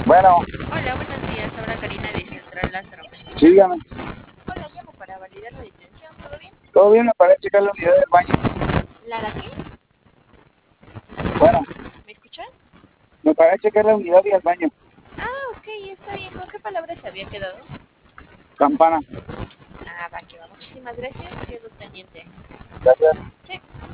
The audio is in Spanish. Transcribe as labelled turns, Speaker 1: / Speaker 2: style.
Speaker 1: Bueno,
Speaker 2: Hola, buenos días. Habla Karina de Central Lázaro. ¿Me escucha?
Speaker 1: sígame.
Speaker 2: Hola, llamo para validar la detención. ¿Todo bien?
Speaker 1: ¿Todo bien? Para checar la unidad del baño.
Speaker 2: ¿La qué?
Speaker 1: Bueno,
Speaker 2: ¿Me escucha?
Speaker 1: me parece checar la unidad y el baño.
Speaker 2: Ah, ok, está bien. ¿Con qué palabra se había quedado?
Speaker 1: Campana.
Speaker 2: Ah, va, que va. Muchísimas gracias. Quedo pendiente.
Speaker 1: Gracias.
Speaker 2: Sí.